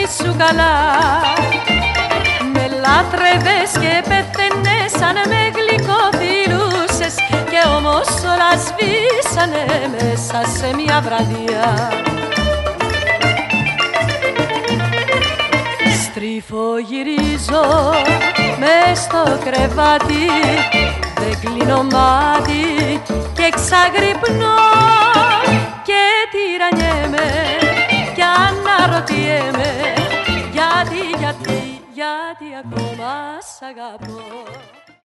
σου καλά. Με λάτρευες και πέθαινες σαν με γλυκοφιλούσες, και όμως όλα σβήσανε μέσα σε μια βραδιά. Στριφογυρίζω μες στο κρεβάτι, δεν κλείνω μάτι και εξαγρυπνώ και τυραννιέμαι κι αναρωτιέμαι γιατί ακόμα σ' αγαπώ.